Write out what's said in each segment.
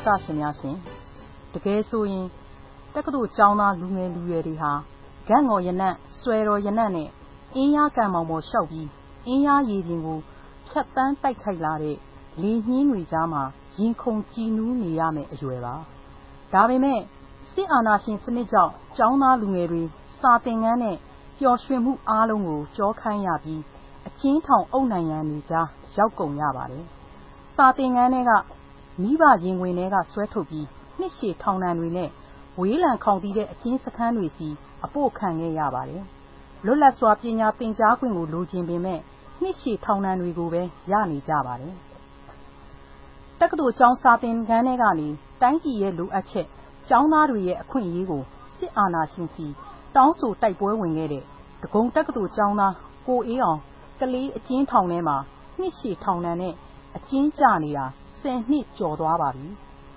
သားရှင်များရှင်တကယ်ဆိုရင်တက္ကသိုလ်ကျောင်းသားလူငယ်လူရွယ်တွေဟာဂန့်ငေါ်ရနံ့ဆွဲတော်ရနံ့နဲ့အင်းရားကံမောင်ပေါ်လျှောက်ပြီးအင်းရားရေပြင်ကိုဖြတ်တန်းတိုက်ခိုက်လာတဲ့လေနှင်းတွေကြားမှာရင်ခုန်ကြည်နူးနေရမယ်အရွယ်ပါဒါပေမဲ့စစ်အာဏာရှင်စနစ်ကြောင့်ကျောင်းသားလူငယ်တွေစာသင်ခန်းနဲ့ပျော်ရွှင်မှုအားလုံးကိုကြောခိုင်းရပြီးအချင်းထောင်အုပ်နိုင်ရန်တွေကြားရောက်ကုန်ရပါတယ်စာသင်ခန်းထဲကမိဘရင်ဝင်တွေကဆွဲထုတ်ပြီးနှစ်ရှည်ထောင်ဒဏ်တွေနဲ့ဝေးလံခေါင်တီးတဲ့အကျဉ်းစခန်းတွေစီအပို့ခံခဲ့ရပါတယ်လွတ်လပ်စွာပညာသင်ကြားခွင့်ကိုလိုချင်ပေမဲ့နှစ်ရှည်ထောင်ဒဏ်တွေကိုပဲရနေကြပါတယ်တက္ကသိုလ်ကျောင်းစာသင်ခန်းထဲကနေတိုင်းပြည်ရဲ့လိုအပ်ချက်ကျောင်းသားတွေရဲ့အခွင့်အရေးကိုစစ်အာဏာရှင်စီတောင်းဆိုတိုက်ပွဲဝင်ခဲ့တဲ့ဒဂုံတက္ကသိုလ်ကျောင်းသားကိုအေးအောင်ကလေးအကျဉ်းထောင်ထဲမှာနှစ်ရှည်ထောင်ဒဏ်နဲ့အကျဉ်းကျနေတာ10နှစ်ကျော်သွားပါပြီ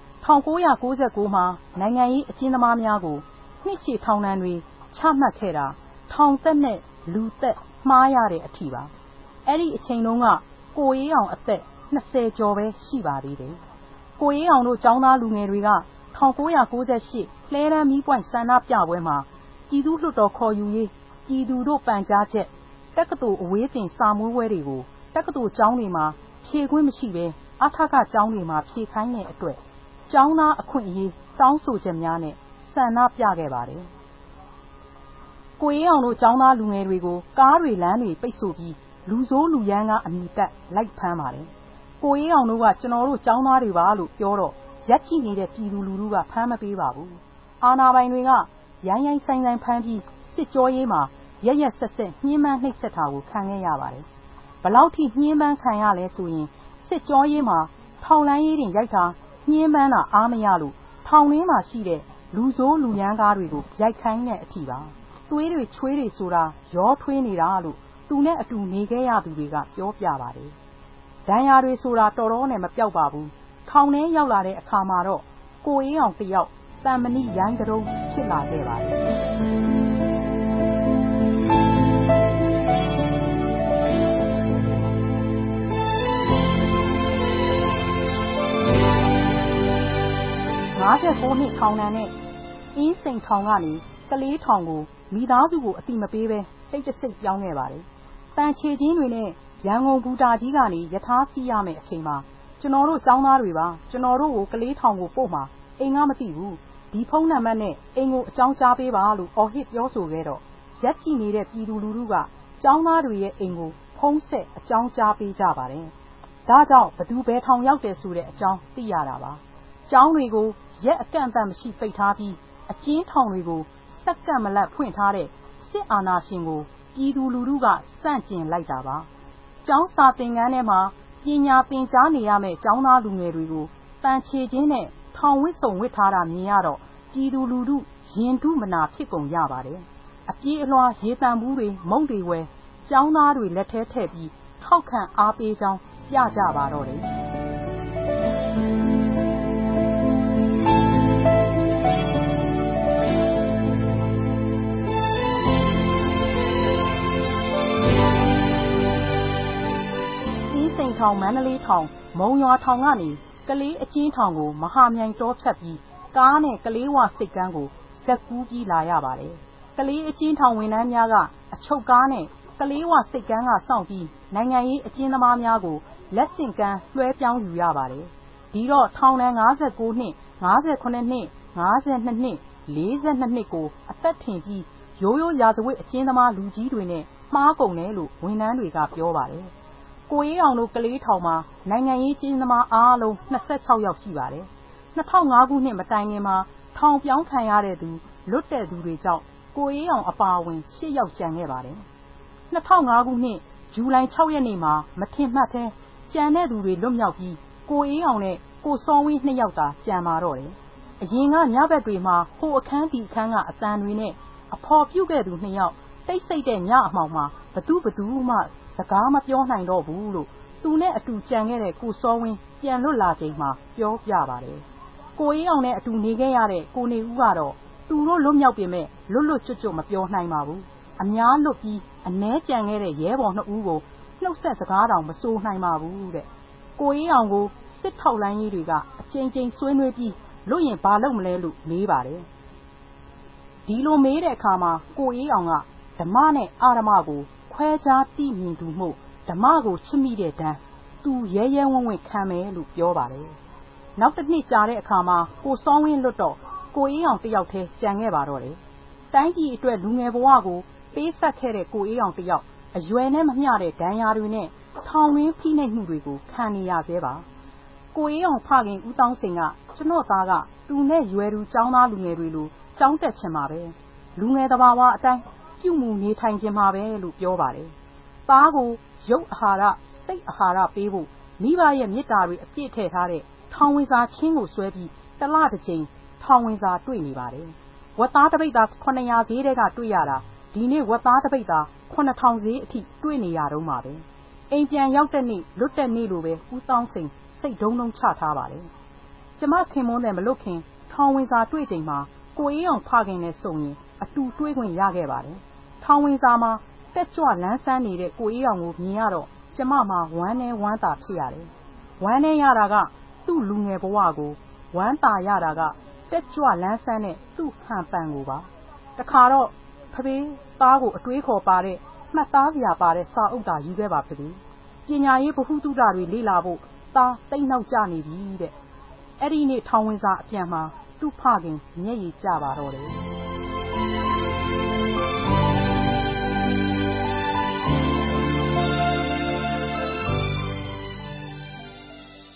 1999မှာနိုင်ငံရေးအကျဉ်းသမားများကိုနှစ်ရှည်ထောင်ဒဏ်တွေချမှတ်ခဲ့တာထောင်သက်နဲ့လူသက်မှားရတဲ့အထိပါအဲ့ဒီအချိန်တုန်းကကိုအေးအောင်အသက်20ကျော်ပဲရှိပါသေးတယ်ကိုအေးအောင်တို့ကျောင်းသားလူငယ်တွေက1998လှဲတန်းမီးပွိုင်ဆန္ဒပြပွဲမှာပြည်သူ့လွှတ်တော်ခေါ်ယူရေးပြည်သူတို့ပန်ကြားချက်တက္ကသိုလ်အဝေးသင်စာမေးပွဲတွေကိုတက္ကသိုလ်ကျောင်းတွေမှာဖြေခွင့်မရှိဘဲအထကကျောင်းတွေမှာဖြေခိုင်းတဲ့အတွက်ကျောင်းသားအခွင့်အရေးတောင်းဆိုချက်များနဲ့ဆန္ဒပြခဲ့ပါတယ်ကိုအေးအောင်တို့ကျောင်းသားလူငယ်တွေကိုကားတွေလမ်းတွေပိတ်ဆို့ပြီးလူဆိုးလူရမ်းကအမိတက်လိုက်ဖမ်းပါတယ်ကိုအေးအောင်တို့ကကျွန်တော်တို့ကျောင်းသားတွေပါလို့ပြောတော့ရက်ကြည့်နေတဲ့ပြည်သူလူထုကဖမ်းမပေးပါဘူးအာဏာပိုင်တွေကရိုင်းရိုင်းဆိုင်ဆိုင်ဖမ်းပြီးစစ်ကြောရေးမှာရက်ရက်ဆက်ဆက်ညှဉ်းပန်းနှိပ်စက်တာကိုခံခဲ့ရပါတယ်ဘလောက်ထိညှဉ်းပန်းခံရလဲဆိုရင်စစ်ကြောရေးမှာထောင်လန်းရေးတင်ရိုက်တာညှဉ်းပန်းတာအားမရလို့ထောင်ထဲမှာရှိတဲ့လူဆိုးလူရမ်းကားတွေကိုရိုက်ခိုင်းတဲ့အထိပါသွေးတွေချွေးတွေဆိုတာရောထွေးနေတာလို့သူနဲ့အတူနေခဲ့ရသူတွေကပြောပြပါတယ်ဒဏ်ရာတွေဆိုတာတော်တော်နဲ့မပြောက်ပါဘူးထောင်ထဲရောက်လာတဲ့အခါမှာတော့ကိုအေးအောင်တယောက်တန်မဏိရိုင်းကတုံးဖြစ်လာခဲ့ပါတယ်59နှစ်ထောင်ဒဏ်နဲ့အင်းစိန်ထောင်ကနေကလေးထောင်ကိုမိသားစုကိုအတိမပေးပဲတိတ်တဆိတ်ပြောင်းခဲ့ပါတယ်။တန်ချေချင်းတွေနဲ့ရန်ကုန်ဘူတာကြီးကနေယထာစီးရမယ်အချိန်မှာကျွန်တော်တို့ចောင်းသားတွေပါကျွန်တော်တို့ကိုကလေးထောင်ကိုပို့မှာအိမ်ကမသိဘူးဒီဖုန်းနံပါတ်နဲ့အိမ်ကိုအကြောင်းကြားပေးပါလို့အော်ဟစ်ပြောဆိုခဲ့တော့ရက်ကြည့်နေတဲ့ပြည်သူလူထုကចောင်းသားတွေရဲ့အိမ်ကိုဖုန်းဆက်အကြောင်းကြားပေးကြပါတယ်။ဒါကြောင့်ဘသူဘယ်ထောင်ရောက်တယ်ဆိုတဲ့အကြောင်းသိရတာပါ။ကျောင်းတွေကိုရက်အကန့်အသတ်မရှိပိတ်ထားပြီးအကျဉ်းထောင်တွေကိုစက္ကန့်မလတ်ဖွင့်ထားတဲ့စစ်အာဏာရှင်ကိုပြည်သူလူထုကစန့်ကျင်လိုက်တာပါကျောင်းစာသင်ခန်းထဲမှာပညာသင်ကြားနေရမယ့်ကျောင်းသားလူငယ်တွေကိုတန်ချေချင်းနဲ့ထောင်ဝစ်စုံဝစ်ထားတာမြင်ရတော့ပြည်သူလူထုရင်ထုမနာဖြစ်ကုန်ရပါတယ်အပြေးအလွှာရေတံဘူးတွေမုန့်တွေဝယ်ကျောင်းသားတွေလက်ထဲထည့်ပြီးထောက်ခံအားပေးကြောင်းပြကြပါတော့တယ်ထောင်မန္တလေးထောင်မုံရွာထောင်ကနေကလေးအကျဉ်းထောင်ကိုမဟာမြိုင်တောဖြတ်ပြီးကားနဲ့ကလေးဝစိတ်ကမ်းကိုဇက်ကူးပြီးလာရပါတယ်ကလေးအကျဉ်းထောင်ဝန်ထမ်းများကအချုပ်ကားနဲ့ကလေးဝစိတ်ကမ်းကစောင့်ပြီးနိုင်ငံရေးအကျဉ်းသမားများကိုလက်ဆင့်ကမ်းလွှဲပြောင်းယူရပါတယ်ဒီတော့ထောင်ဒဏ်59နှစ်58နှစ်52နှစ်42နှစ်ကိုအသက်ထင်ပြီးရိုးရိုးရာဇဝတ်အကျဉ်းသမားလူကြီးတွေနဲ့မှားကုန်တယ်လို့ဝန်ထမ်းတွေကပြောပါတယ်ကိုအေးအောင်တို့ကလေးထောင်မှာနိုင်ငံရေးကျင်းသမားအားလုံး26ယောက်ရှိပါတယ်2005ခုနှစ်မတိုင်ခင်မှာထောင်ပြောင်းခံရတဲ့သူလွတ်တဲ့သူတွေကြောင့်ကိုအေးအောင်အပါအဝင်10ယောက်ကျန်ခဲ့ပါတယ်2005ခုနှစ်ဇူလိုင်6ရက်နေ့မှာမထင်မှတ်ဘဲကျန်တဲ့သူတွေလွတ်မြောက်ပြီးကိုအေးအောင်နဲ့ကိုစောဝင်း2ယောက်သာကျန်ပါတော့တယ်အရင်ကညဘက်တွေမှာဟိုအခန်းဒီအခန်းကအတန်တွေနဲ့အဖော်ပြုတ်ခဲ့သူ2ယောက်တိတ်ဆိတ်တဲ့ညအမှောင်မှာဘသူမှစကားမပြောနိုင်တော့ဘူးလို့သူနဲ့အတူကြံခဲ့တဲ့ကိုစောဝင်းပြန်လွတ်လာချိန်မှာပြောပြပါတယ်ကိုအေးအောင်နဲ့အတူနေခဲ့ရတဲ့ကိုနေဦးကတော့သူတို့လွတ်မြောက်ပြင်မဲ့လွတ်ကျွတ်မပြောနိုင်ပါဘူးအများလွတ်ပြီးအ ਨੇ ကြံခဲ့တဲ့ရဲဘော်2ဦးကိုနှုတ်ဆက်စကားတောင်မဆိုနိုင်ပါဘူးတဲ့ကိုအေးအောင်ကိုစစစ်ထောက်လှမ်းရေးတွေကအကြိမ်ကြိမ်ဆွေးနွေးပြီးလွတ်ရင်ဘာလုပ်မလဲလို့မေးပါတယ်ဒီလိုမေးတဲ့အခါမှာကိုအေးအောင်ကဓမ္မနဲ့အာဓမ္မကိုခွဲခြားသိမြင်သူမို့ဓမ္မကိုချစ်မိတဲ့တန်းသူရဲရဲဝံ့ဝံ့ခံမယ်လို့ပြောပါတယ်နောက်တစ်နှစ်ကြာတဲ့အခါမှာကိုစောဝင်းလွတ်တော့ကိုအေးအောင်တယောက်တည်းကြံခဲ့ပါတော့တယ်တိုင်းပြည်အတွက်လူငယ်ဘဝကိုပေးဆက်ခဲ့တဲ့ကိုအေးအောင်တယောက်အရွယ်နဲ့မမျှတဲ့ဒဏ်ရာတွေနဲ့ထောင်ရင်းဖိနှိပ်မှုတွေကိုခံနေရသေးပါကိုအေးအောင်ဖခင်ဦးတောင်းစိန်ကကျွန်တော်သားကသူနဲ့ရွယ်သူចောင်းသားလူငယ်တွေလိုចောင်းတက်ချင်ပါပဲလူငယ်တဘာဝအတိုင်းပြုမှုနေထိုင်ချင်ပါပဲလို့ပြောပါတယ်သားကိုရုပ်အာဟာရစိတ်အာဟာရပေးဖို့မိဘရဲ့မေတ္တာတွေအပြည့်ထည့်ထားတဲ့ထောင်ဝင်စာချင်းကိုဆွဲပြီးတစ်လတစ်ချိန်ထောင်ဝင်စာတွေ့နေပါတယ်ဝက်သားတစ်ပိတ်သား900ဈေးတဲကတွေ့ရတာဒီနေ့ဝက်သားတစ်ပိတ်သား9000ဈေးအထိတွေ့နေရတော့မှာပဲအိမ်ပြန်ရောက်တဲ့နေ့လွတ်တဲ့နေ့လိုပဲဦးတောင်းစိန်စိတ်ဒုံဒုံချထားပါတယ်ကျမခင်မွန်းတယ်မလွတ်ခင်ထောင်ဝင်စာတွေ့ချိန်မှာကိုအေးအောင်ဖခင်နဲ့ဆုံရင်အတူတွေးခွင့်ရခဲ့ပါတယ်ထောင်ဝင်စာမှာတက်ကြွလန်းဆန်းနေတဲ့ကိုအေးအောင်ကိုမြင်ရတော့ကျမမှာဝမ်းနဲ့ဝမ်းသာဖြစ်ရတယ်ဝမ်းနဲ့ရတာကသူ့လူငယ်ဘဝကိုဝမ်းသာရတာကတက်ကြွလန်းဆန်းတဲ့သူ့ဟန်ပန်ကိုပါတခါတော့ဖဖေးသားကိုအတွေးခေါ်ပါတဲ့မှတ်သားစရာပါတဲ့စာအုပ်သာယူခဲ့ပါဖဖေးပညာရေးဗဟုသုတတွေလေ့လာဖို့သားတိတ်နောက်ကျနေပြီတဲ့အဲ့ဒီနေ့ထောင်ဝင်စာအပြန်မှာသူ့ဖခင်မျက်ရည်ကျပါတော့တယ်